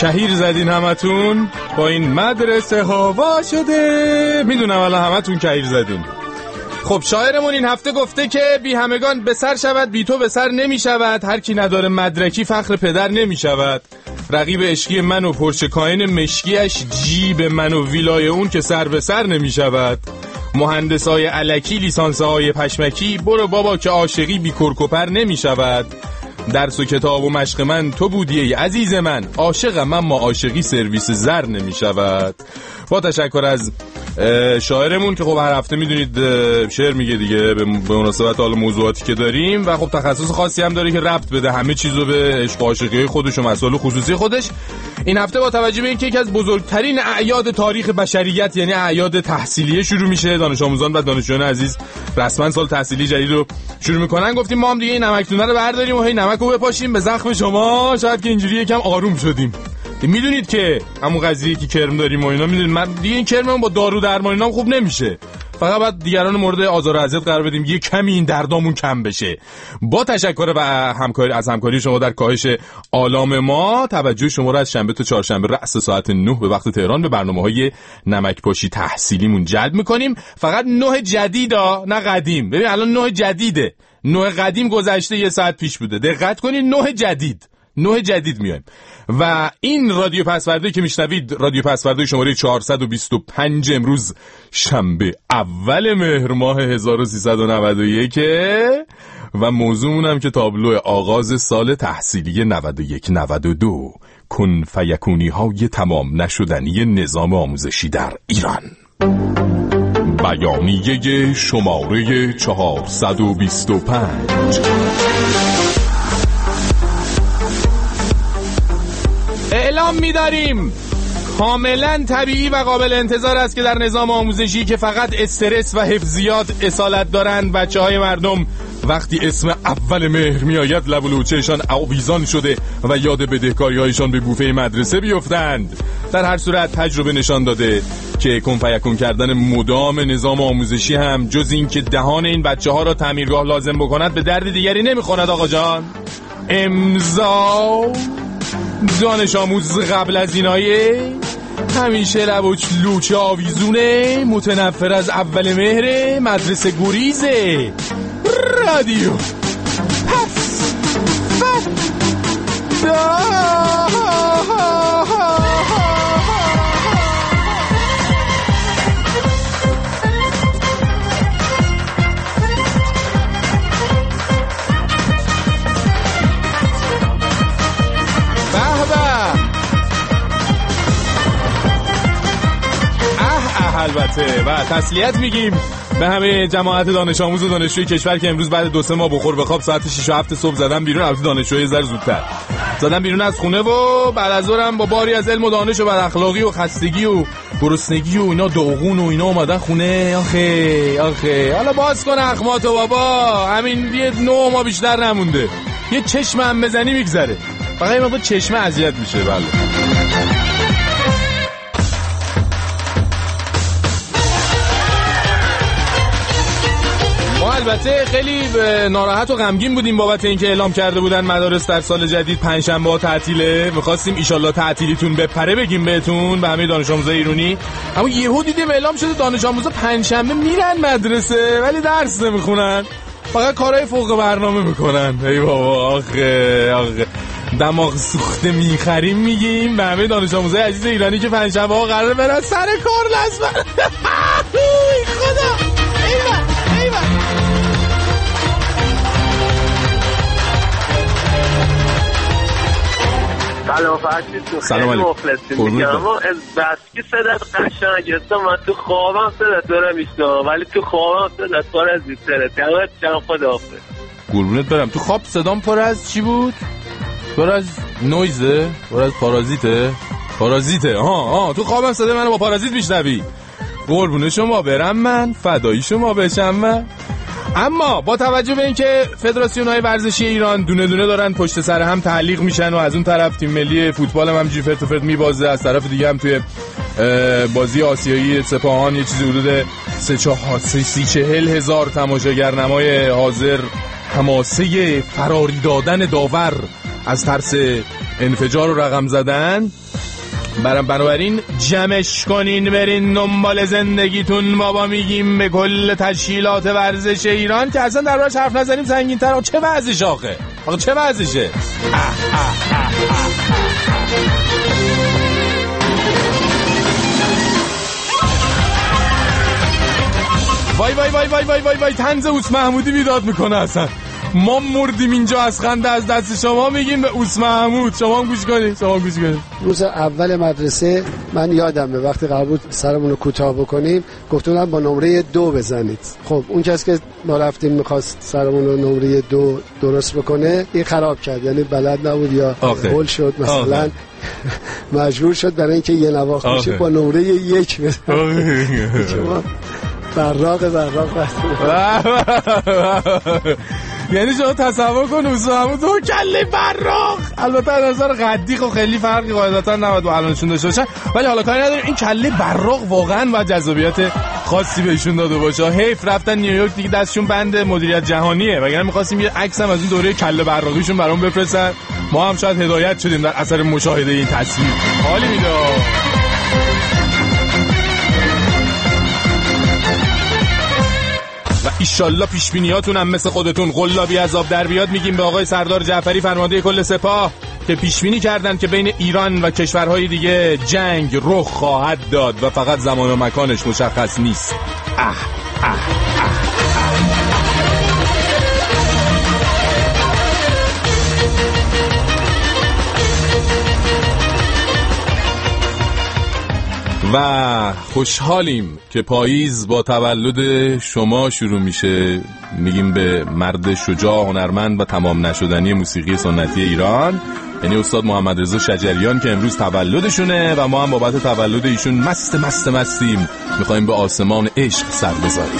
کهیر زدین همتون با این مدرسه ها وا شده. میدونم الان همتون کهیر زدین. خب شاعرمون این هفته گفته که بی همگان به سر شود بی تو به سر نمی شود، هر کی نداره مدرکی فخر پدر نمی شود. رقیب عشقی من و پرچه کاین مشکیش، جیب من و ویلای اون که سر به سر نمی شود. مهندسای الکی لیسانسهای پشمکی، برو بابا که عاشقی بی کرکوپر نمی شود. درس و کتاب و مشق من تو بودی ای عزیز من، عاشقم اما عاشقی سرویس زر نمی شود. با تشکر از شاعرمون که خب هر هفته میدونید شعر میگه دیگه به مناسبت حال موضوعاتی که داریم و خب تخصص خاصی هم داره که ربط بده همه چیزو به عشق و عاشقی خودش و مسائل خصوصی خودش. این هفته با توجه به اینکه یکی از بزرگترین اعیاد تاریخ بشریت یعنی اعیاد تحصیلیه شروع میشه، دانش آموزان و دانشجویان عزیز رسما سال تحصیلی جدید رو شروع میکنن، گفتیم ما هم دیگه این نمکتونه رو برداریم و هی نمکو بپاشیم به زخم شما، شاید که اینجوری یکم آروم شدیم. میدونید که همون قضیه که کرم داریم و اینا، میدونید من دیگه این کرممون با دارو درمان اینا خوب نمیشه، فقط باید دیگران مورد آزار و اذیت قرار بدیم یه کمی این دردامون کم بشه. با تشکر و همکاری شما در کاهش آلام ما، توجه شما رو از شنبه تا چهارشنبه رأس ساعت 9 به وقت تهران به برنامه‌های نمک پاشی تحصیلیمون جلب می‌کنیم. فقط 9 جدیدا نه قدیم. ببین الان 9 جدیده، 9 قدیم گذشته یه ساعت پیش بوده. دقت کنید 9 جدید میایم. و این رادیو پسورده که میشنوید رادیو پسورده شماره 425 امروز شنبه اول مهر ماه 1391 و موضوعمون هم که تابلو آغاز سال تحصیلی 91-92 کن فیکونی های تمام نشدنی نظام آموزشی در ایران. بیانیه شماره 425. اعلام می‌داریم کاملا طبیعی و قابل انتظار است که در نظام آموزشی که فقط استرس و حفظیات اصالت دارند، بچه‌های مردم وقتی اسم اول مهر میآید لب و لوچه‌شان آویزان شده و یاد بدهکاری‌هایشان به بوفه مدرسه بیفتند. در هر صورت تجربه نشان داده که کنفیکون کردن مدام نظام آموزشی هم جز این که دهان این بچه‌ها را تعمیرگاه لازم بکند به درد دیگری نمی‌خورد. آقا جان امضا دانش آموز قبل از اینایه همیشه لب و لوچه آویزونه، متنفر از اول مهر، مدرسه گریزه، رادیو پس البته و تسلیت میگیم به همه جماعت دانش آموز و دانشجوی کشور که امروز بعد 2-3 ماه بخور به خواب ساعت 6 و 7 صبح زدن بیرون. البته دانشجوی زر زودتر زدن بیرون از خونه و بعد از ظهرم با باری از علم و دانش و بد اخلاقی و خستگی و گرسنگی و اینا داغون و اینا اومدن خونه. آخه حالا باز کن اخماتو بابا، همین یه 9 ماه بیشتر نمونده، یه چشم هم بزنی میگذره، فقط این موقع چشم اذیت میشه. بله البته خیلی ناراحت و غمگین بودیم بابت اینکه اعلام کرده بودن مدارس در سال جدید پنجشنبه ها تعطیله. می‌خواستیم ایشالله تعطیلیتون بپره بگیم بهتون به همه دانش آموزای ایرانی، اما یهو دیدیم اعلام شده دانش آموزا پنجشنبه میرن مدرسه ولی درس نمیخونن، فقط کارهای فوق برنامه میکنن. ای بابا آخه دماغ سوخته میخریم میگیم به همه دانش آموزای عزیز ایرانی که پنجشنبه ها قراره برن سر کار لازم. خدا ایوه سلام فرشید، خیلی مخلصیم میگم، اما از بس که صدت قشنگه من تو خوابم صدت دارم میشنم، ولی تو خوابم صدت پر از بیشتره. دمت گرم، خداحافظ. قربونت برم. تو خواب صدام پر از چی بود؟ پر از نویزه؟ پر از پارازیته. تو خوابم صدای منو با پارازیت میشنوی؟ قربون شما برم، من فدایی شما بشم من. اما با توجه به اینکه فدراسیون‌های ورزشی ایران دونه دونه دارن پشت سر هم تعلیق میشن و از اون طرف تیم ملی فوتبال هم همینجوری فرت و فرت میبازه، از طرف دیگه هم توی بازی آسیایی سپاهان یه چیزی حدود 30-40 هزار تماشاگر نمای حاضر حماسه فراری دادن داور از ترس انفجار رو رقم زدن. بنابراین جمعش کنین برین دنبال زندگیتون. بابا میگیم به کل تشکیلات ورزش ایران که اصلا دربارش حرف نزنیم سنگین‌تر. چه وضعش آخه چه وضعشه؟ وای وای وای وای وای وای وای طنز اوس محمودی بیداد میکنه. اصلا ما مردیم اینجا از خنده از دست شما میگیم به اوس محمود. شما هم گوش کنید. روز اول مدرسه من یادمه وقتی قرار بود سرمون رو کوتاه بکنیم گفتن با نمره 2 بزنید. خب اون کسی که ما رفتیم میخواست سرمون رو نمره 2 درست بکنه این خراب کرد، یعنی بلد نبود یا هول شد مثلا مجبور شد برای اینکه یه نواخت بشه با نمره 1 بزنه. شما براق یعنی شما تصور کن اوسامو دو کله براق. البته از نظر قدی خب خیلی فرقی قاعدتا نباید با الانشون داشته باشن، ولی حالا کاری نداریم. این کله براق واقعا با جذابیت خاصی بهشون داده باشه. حیف رفتن نیویورک دیگه دستشون بند مدیریت جهانیه، وگرنه می‌خواستیم یه عکس هم از این دوره کله براقیشون برام بفرستن. ما هم شاید هدایت شدیم در اثر مشاهده این تصویر. حالی میده. و ایشالله پیشبینیاتون هم مثل خودتون قلابی از آب در بیاد. میگیم به آقای سردار جعفری فرمانده کل سپاه که پیشبینی کردن که بین ایران و کشورهای دیگه جنگ رخ خواهد داد و فقط زمان و مکانش مشخص نیست. و خوشحالیم که پاییز با تولد شما شروع میشه. میگیم به مرد شجاع، هنرمند و تمام نشدنی موسیقی سنتی ایران، یعنی استاد محمد رضا شجریان که امروز تولدشونه و ما هم بابت تولد ایشون مستیم. میخوایم به آسمان عشق سر بذاریم.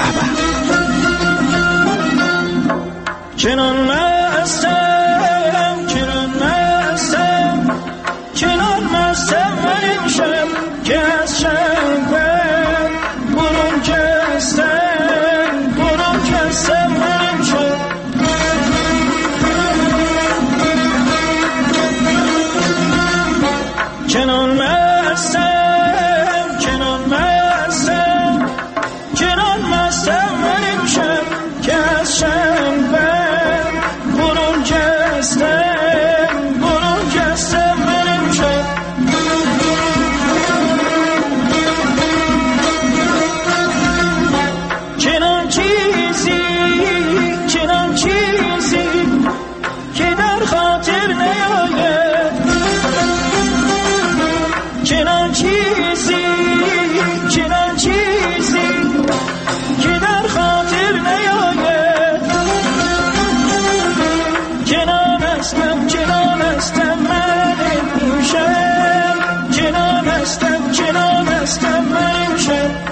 چنان مستم من امشب که از شنبه برون کستم من امشب. چنان مستم من امشب که از شنبه برون کستم من امشب. چنان چیزی که در خاطر نیاید، چنان چیزی که در خاطر نیاید. چنان هستم من امشب، چنان هستم من امشب.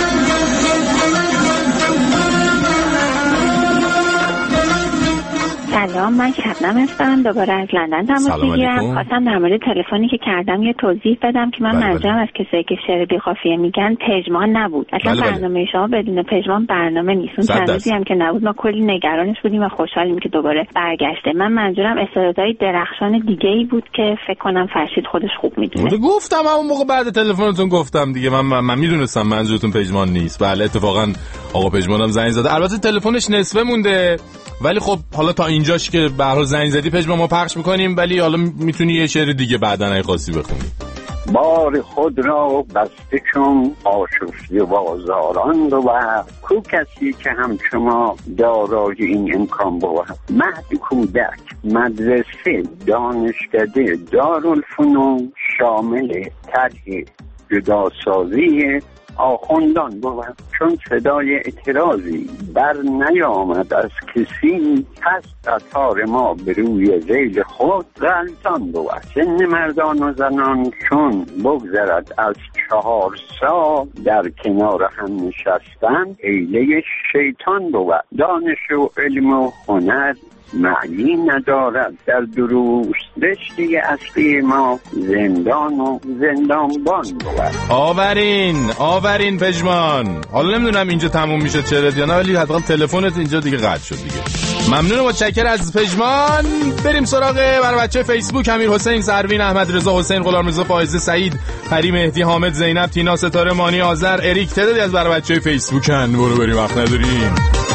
سلام، من شبنم هستم، دوباره از لندن تماس میگیرم. خواستم در مورد تلفنی که کردم یه توضیح بدم که من منظورم از کسایی که شعر بی قافیه میگن پژمان نبود. اصلا برنامه شما بدون پژمان برنامه نیست. اون چند روزی هم که نبود ما کلی نگرانش بودیم و خوشحالیم که دوباره برگشته. من منظورم استعدادهای درخشان دیگه‌ای بود که فکر کنم فرشید خودش خوب میدونه. گفتم همون موقع بعد تلفنتون گفتم دیگه. من میدونستم منظورتون پژمان نیست. بله اتفاقا آقا پژمانم زنگ زده. البته تلفنش نصفه مونده، ولی خب حالا تا اینجاش که به هر حال زنگ زدی پژمان ما پخش میکنیم، ولی حالا میتونی یه شعر دیگه بعداً اگه خواستی بخونی. بار خود را بسته چون آشفته بازاران بود، کو کسی که همچما دارای این امکان بود. مهد کودک مدرسه دانشکده دارالفنون شامل طرح جداسازی آخوندان بود، چون صدای اعتراضی بر نیامد از کسی، پس قطار ما به روی ریل خود غلطان بود. سن مردان و زنان چون بگذرد از 4 سال، در کنار هم نشستن حیله شیطان بود. دانش و علم و هنر معنی ندارد در دروس رشته اصلی ما زندان و زندانبان بود. آورین پژمان. حالا نمیدونم اینجا تموم میشه چرا یا نه، ولی حتما تلفنت اینجا دیگه قطع شد دیگه. ممنون و متشکر از پژمان. بریم سراغ برای بچه فیسبوک. امیر حسین، سروین، احمد رضا، حسین، غلامرضا، فائزه، سعید، پری، مهدی، حامد، زینب، تینا، ستاره، مانی، آذر، اریک، تعدادی از برای بچه فیسبوکن. برو بریم وقت نداریم.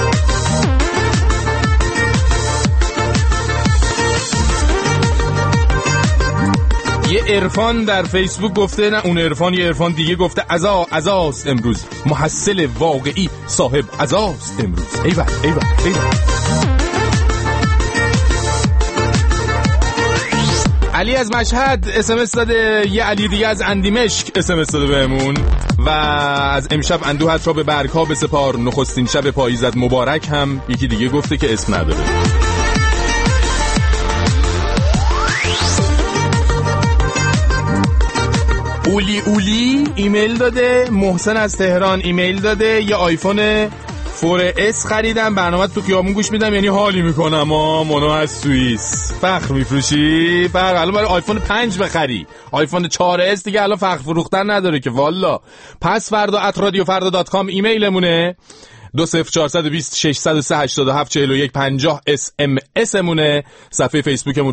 یه عرفان در فیسبوک گفته، نه اون عرفان، یه عرفان دیگه گفته عزاست امروز، محصل واقعی صاحب عزاست امروز. ایول. علی از مشهد اسمس داده، یه علی دیگه از اندیمشک اسمس داده بهمون و از امشب اندوهت را به برگ‌ها بسپار، نخستین شب پاییزت مبارک هم یکی دیگه گفته که اسم نداره. اولی ایمیل داده، محسن از تهران ایمیل داده، یه آیفون 4S خریدم، برنامه تو خیابون گوش میدم، یعنی حالی میکنم. منو از سوئیس. فخر میفروشی؟ الان برای آیفون 5 بخری، آیفون 4S دیگه الان فخر فروختن نداره که والا. پس فردا @radiofarda.com ایمیلمونه، 20420 603 87 41 50 SMS مونه. صفحه فیسبوکمون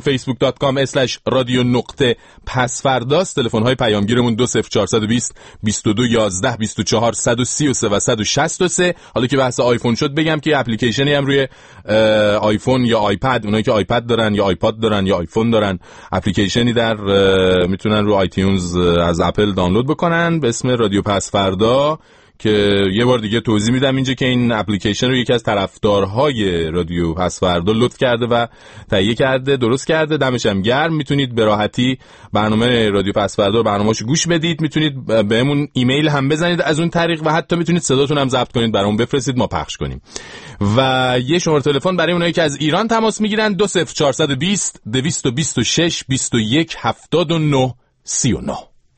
facebook.com/radio.pasfardas. تلفن های پیامگیرمون 20420 22 11 24 133 و 163. حالا که بحث آیفون شد بگم که اپلیکیشنی هم روی آیفون یا آیپد، اونایی که آیپد دارن یا آیپاد دارن یا آیفون دارن، اپلیکیشنی در میتونن رو آیتیونز از اپل دانلود بکنن به اسم رادیو پس فردا، که یه بار دیگه توضیح میدم اینجا که این اپلیکیشن رو یکی از طرفدارهای رادیو پس فردا لطف کرده و تهیه کرده، درست کرده، دمش هم گرم. میتونید به راحتی برنامه رادیو پس فردا برنامه‌اشو گوش بدید، میتونید بهمون ایمیل هم بزنید از اون طریق و حتی میتونید صداتون هم ضبط کنید برامون بفرستید ما پخش کنیم. و یه شماره تلفن برای اونایی که از ایران تماس میگیرن 20420 226 21 79 39.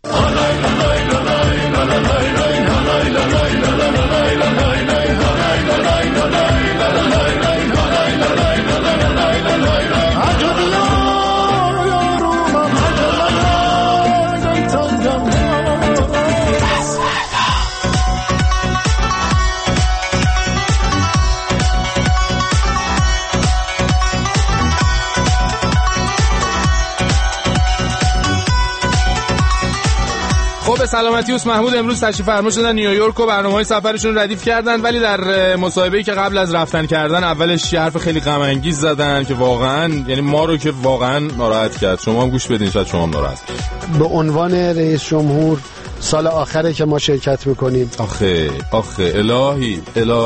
به سلامتی اوس محمود امروز تشریف فرما شدن نیویورک و برنامه‌های سفرشون ردیف کردن، ولی در مصاحبه‌ای که قبل از رفتن کردن اولش یه حرف خیلی غم انگیز زدن که واقعا یعنی ما رو که واقعا ناراحت کرد. شما هم گوش بدین شاید شما هم ناراحت. به عنوان رئیس جمهور سال آخره که ما شرکت می‌کنیم. آخه الهی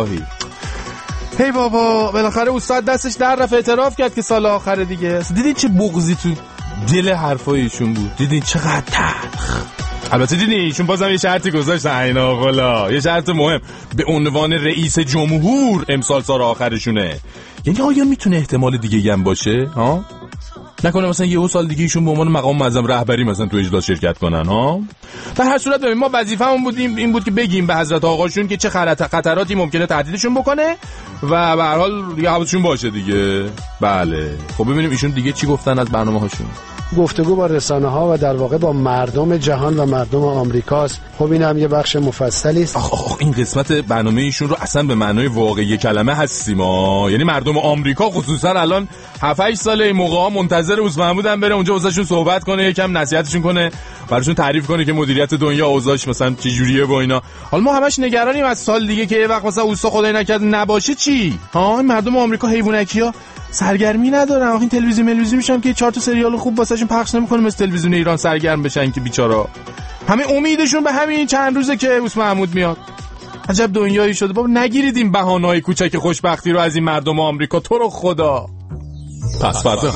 هی بابا، بالاخره استاد دستش در رفت اعتراف کرد که سال آخره دیگه. دیدین چه بغضی تو دل حرفایشون بود؟ دیدین چقدر تلخ؟ البته دیدین چون بازم یه شرطی گذاشتن اینا والا، یه شرط مهم، به عنوان رئیس جمهور امسال سال آخرشونه. یعنی آیا میتونه احتمال دیگه هم باشه ها؟ نکنه مثلا یه سال دیگه ایشون به عنوان مقام معظم رهبری مثلا تو اجلاس شرکت کنن ها؟ در هر صورت ببین ما وظیفه‌مون بودیم این بود که بگیم به حضرت آقاشون که چه خطراتی ممکنه تهدیدشون بکنه و به هر حال دیگه حواسشون باشه دیگه. بله خب ببینیم ایشون دیگه چی گفتن از برنامه‌هاشون. گفتگو با رسانه‌ها و در واقع با مردم جهان و مردم آمریکاست. خب این هم یه بخش مفصلی است. این قسمت برنامه ایشون رو اصلا به معنای واقعی کلمه هستیم یعنی مردم آمریکا خصوصا الان 7-8 ساله این موقعا منتظر اوس محمود هم بره اونجا واسهشون صحبت کنه، یکم نصیحتشون کنه، براشون تعریف کنه که مدیریت دنیا اوضاعش مثلا چه جوریه و اینا. حالا ما همش نگرانیم از سال دیگه که یه وقت مثلا اوسا خدای نکرد نباشه چی؟ مردم آمریکا حیوانکیا سرگرمی ندارن. آخه این تلویزیون میشن که 4 تا سریال خوب واسهشون پخش نمیکنه مثل تلویزیون ایران سرگرم بشن که بیچارا. همه امیدشون به همین چند روزه که اوس محمود میاد. عجب دنیایی شده بابا. نگیرید این بهانه‌های کوچک خوشبختی رو از این مردم آمریکا، تو رو خدا. پس فردا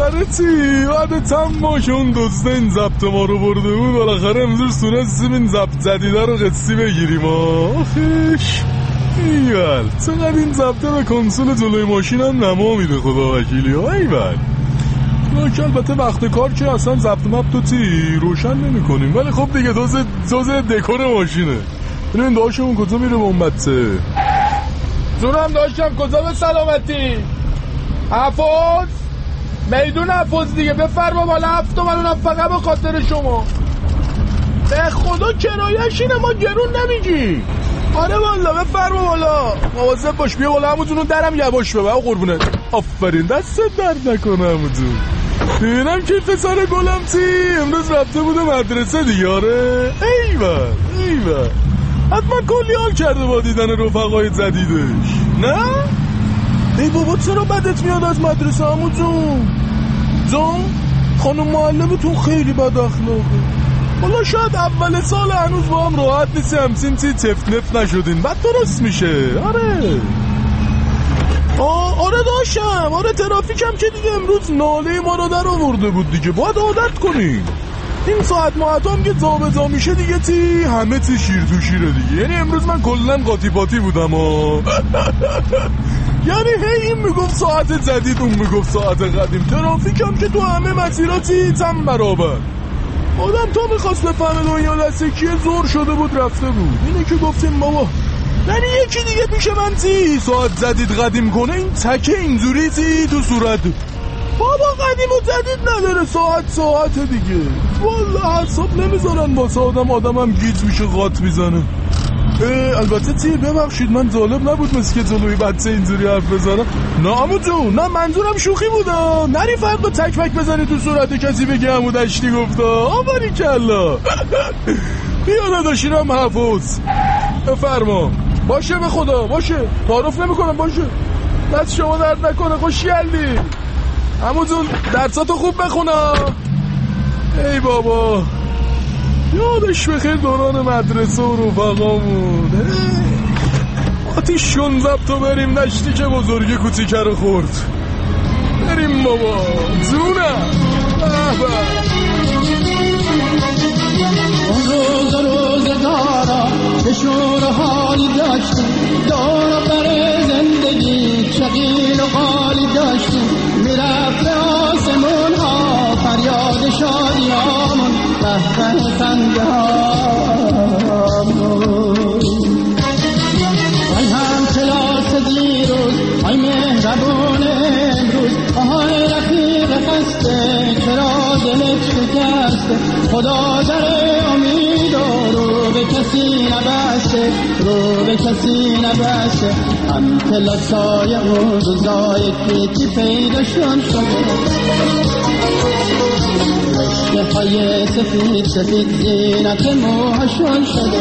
بالاخره چی؟ بعد تم ماشون دوسته این ضبط ما رو برده بود، بالاخره امروز تونستیم این ضبط جدیده رو قصی بگیریم. آخش ایول چقدر این ضبطه به کنسول جلوی ماشین هم نما میده خدا وکیلی. ایول که البته وقت کار که اصلا ضبط مبط و چی روشن نمی کنیم، ولی خب دیگه دوز دکور ماشینه. ببین داشتمون کجا میره بمبته؟ جونم داشتم کجا به سلامتی؟ حفاظ میدون حفاظ دیگه، بفرما بالا 7 تومن اونم فقط به خاطر شما. به خدا کرایه‌اش اینه، ما گرون نمیگی. آره والا بفرما بالا، مواظب باش. بیا بالا عمو جون، اون درم یواش ببر قربونت. آفرین دست درد نکنه عمو جون. ببینم که پسر گلم چی امروز رفته بوده مدرسه دیگه. آره ایول حتما کلی حال کرده با دیدن رفقای جدیدش. نه؟ ای بابا چرا بدت میاد از مدرسه عمو جون؟ خانم معلمتون خیلی بد اخلاقه. والا شاید اول سال هنوز با هم راحت نیست، همچین چی تفت نفت نشدین، بعد درست میشه. آره داشتم. آره ترافیکم که دیگه امروز ناله ما رو در آورده بود دیگه، باید عادت کنیم. این ساعت هم که جابجا میشه دیگه تی همه تی شیر تو شیره دیگه. یعنی امروز من کلا قاطی پاتی بودم یعنی هی این میگفت ساعت جدید، اون میگفت ساعت قدیم. ترافیکم که تو همه مسیراتی تم برابر. آدم تا میخواست بفهمه دنیا دسته کیه زور شده بود رفته بود. اینه که گفتیم بابا یعنی یکی دیگه پیش من تی ساعت جدید قدیم کنه، این تکه اینجوری تی تو صورت. بابا قدیم و جدید نداره، ساعت دیگه. والله حساب نمیذارن واسه آدم هم گیج میشه قاط میزنه. البته تی ببخشید من جالب نبود مثل که جلوی بچه اینجوری حرف بزنم. نه عمو جون، نه منظورم شوخی بودا. نری فرق با تک بزنی تو صورت کسی بگه عمو دشتی گفتا. آباریکلا بیا نداشینم حفظ. بفرما. باشه به خدا باشه، تعارف نمیکنم باشه. دست شما درد نکنه، خوشگلی. عمو جون درساتو خوب بخونا. ای بابا یادش بخیر دوران مدرسه و رفقامون. آتیش شن زبطو بریم نشتی که بزرگ کوچیکه رو خورد. بریم بابا جونم. اون روز دارا به شور حالی داشتیم، دارا بر زندگی شقیل و غالی داشتیم. میرفت آسمون ها فریاد شادی هامون، قهقه خنده هامون. وای هم کلاس دیروز، وای مهربون امروز، آهای رفیق خسته چرا دلت شکسته. خدا در امید رو به کسی نبسته، هم کلاسای اون روزای کیتی پیداشون شده. رشته های سفید زینت موهاشون شده.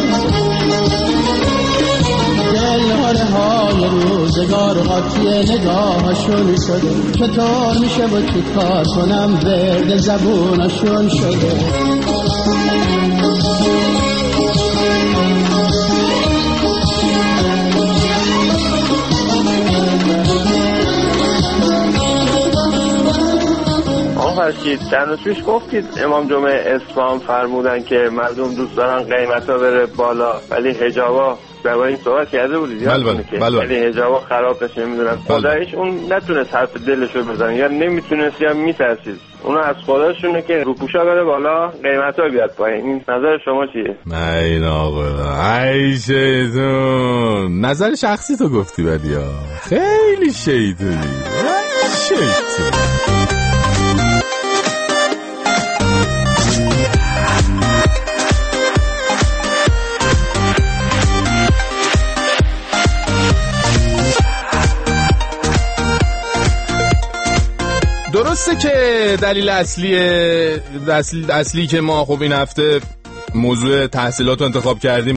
دلهاره های روزگار قاطی نگاهاشون شده. چطور میشه و چی کار کنم ورد زبوناشون شده. فرشید چند روز پیش گفتید امام جمعه اصفهان فرمودن که مردم دوست دارن قیمتا بره بالا ولی حجابا درباره این صحبت کرده بودید. بله. ولی حجابا خراب نشه نمیدونم. خدایش اون نتونست حرف دلشو بزنه یا نمیتونست یا میترسید. اونا از خداشونه که روپوشا بره بالا قیمتا بیاد پایین. این نظر شما چیه؟ نه آقا ای شیطون، نظر شخصی تو گفتی بدی ها. خیلی شیطونی. درسته که دلیل اصلی که ما خب این هفته موضوع تحصیلات رو انتخاب کردیم